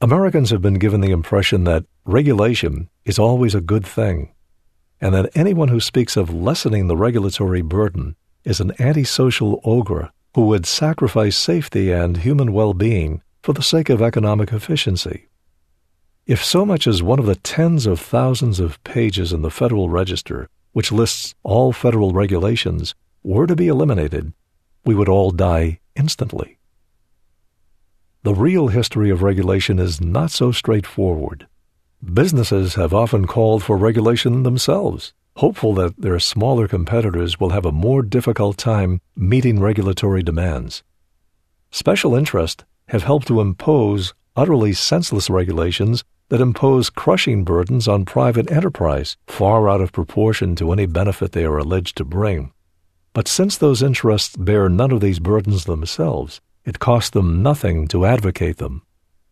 Americans have been given the impression that regulation is always a good thing, and that anyone who speaks of lessening the regulatory burden is an antisocial ogre who would sacrifice safety and human well-being for the sake of economic efficiency. If so much as one of the tens of thousands of pages in the Federal Register, which lists all federal regulations, were to be eliminated, we would all die instantly. The real history of regulation is not so straightforward. Businesses have often called for regulation themselves, hopeful that their smaller competitors will have a more difficult time meeting regulatory demands. Special interests have helped to impose utterly senseless regulations that impose crushing burdens on private enterprise, far out of proportion to any benefit they are alleged to bring. But since those interests bear none of these burdens themselves, it costs them nothing to advocate them.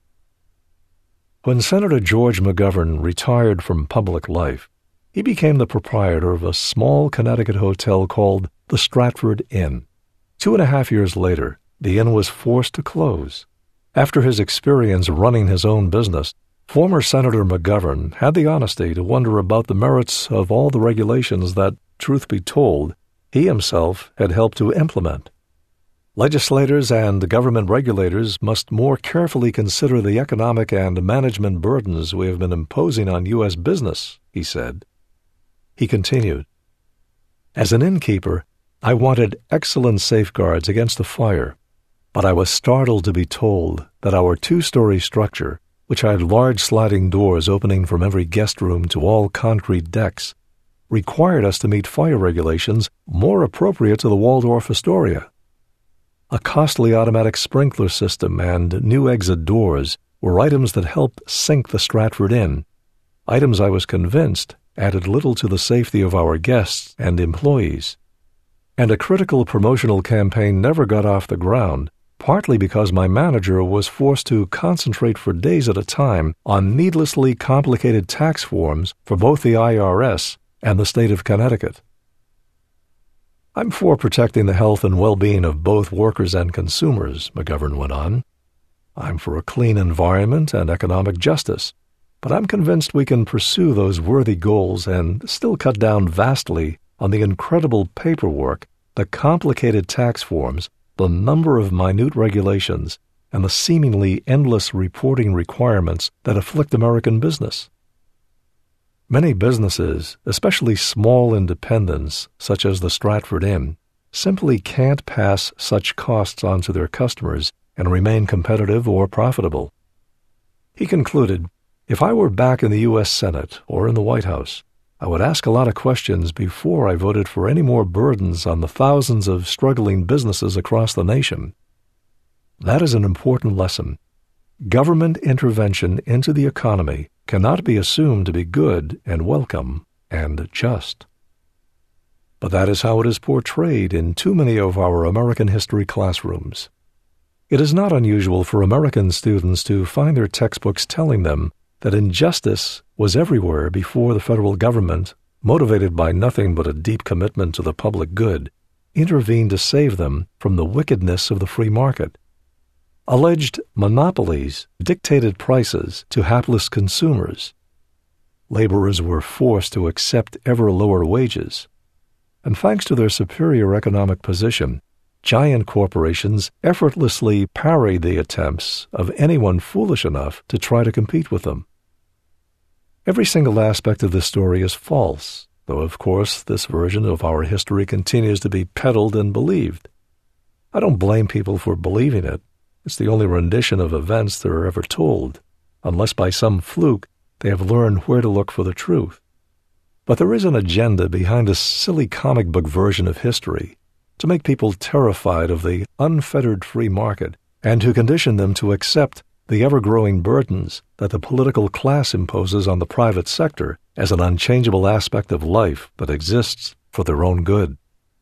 When Senator George McGovern retired from public life, he became the proprietor of a small Connecticut hotel called the Stratford Inn. 2.5 years later, the inn was forced to close. After his experience running his own business, former Senator McGovern had the honesty to wonder about the merits of all the regulations that, truth be told, he himself had helped to implement. Legislators and government regulators must more carefully consider the economic and management burdens we have been imposing on U.S. business, he said. He continued, "As an innkeeper, I wanted excellent safeguards against the fire, but I was startled to be told that our 2-story structure, which had large sliding doors opening from every guest room to all concrete decks, required us to meet fire regulations more appropriate to the Waldorf Astoria. A costly automatic sprinkler system and new exit doors were items that helped sink the Stratford Inn, items I was convinced added little to the safety of our guests and employees. And a critical promotional campaign never got off the ground, partly because my manager was forced to concentrate for days at a time on needlessly complicated tax forms for both the IRS and the state of Connecticut. I'm for protecting the health and well-being of both workers and consumers," McGovern went on. "I'm for a clean environment and economic justice, but I'm convinced we can pursue those worthy goals and still cut down vastly on the incredible paperwork, the complicated tax forms, the number of minute regulations, and the seemingly endless reporting requirements that afflict American business. Many businesses, especially small independents such as the Stratford Inn, simply can't pass such costs on to their customers and remain competitive or profitable." He concluded, "If I were back in the U.S. Senate or in the White House, I would ask a lot of questions before I voted for any more burdens on the thousands of struggling businesses across the nation. That is an important lesson. Government intervention into the economy cannot be assumed to be good and welcome and just. But that is how it is portrayed in too many of our American history classrooms. It is not unusual for American students to find their textbooks telling them that injustice was everywhere before the federal government, motivated by nothing but a deep commitment to the public good, intervened to save them from the wickedness of the free market. Alleged monopolies dictated prices to hapless consumers. Laborers were forced to accept ever lower wages. And thanks to their superior economic position, giant corporations effortlessly parried the attempts of anyone foolish enough to try to compete with them. Every single aspect of this story is false, though of course this version of our history continues to be peddled and believed. I don't blame people for believing it. It's the only rendition of events that are ever told, unless by some fluke they have learned where to look for the truth. But there is an agenda behind this silly comic book version of history to make people terrified of the unfettered free market and to condition them to accept the ever-growing burdens that the political class imposes on the private sector as an unchangeable aspect of life that exists for their own good.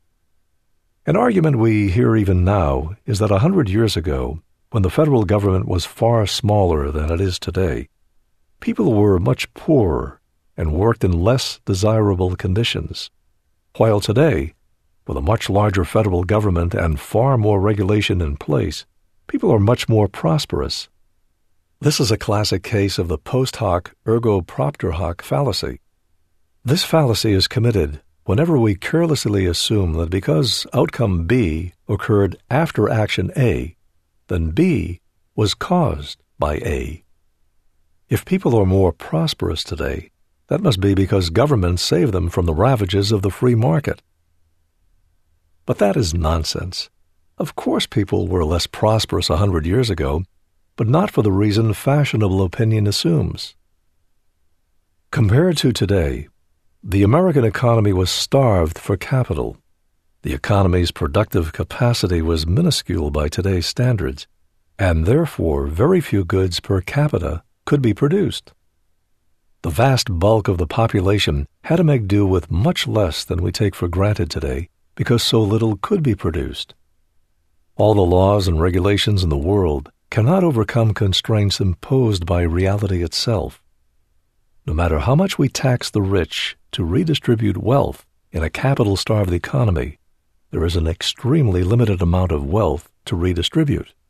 An argument we hear even now is that 100 years ago, when the federal government was far smaller than it is today, people were much poorer and worked in less desirable conditions, while today, with a much larger federal government and far more regulation in place, people are much more prosperous. This is a classic case of the post hoc ergo propter hoc fallacy. This fallacy is committed whenever we carelessly assume that because outcome B occurred after action A, then B was caused by A. If people are more prosperous today, that must be because governments saved them from the ravages of the free market. But that is nonsense. Of course people were less prosperous 100 years ago, but not for the reason fashionable opinion assumes. Compared to today, the American economy was starved for capital. The economy's productive capacity was minuscule by today's standards, and therefore very few goods per capita could be produced. The vast bulk of the population had to make do with much less than we take for granted today because so little could be produced. All the laws and regulations in the world cannot overcome constraints imposed by reality itself. No matter how much we tax the rich to redistribute wealth in a capital-starved economy, there is an extremely limited amount of wealth to redistribute.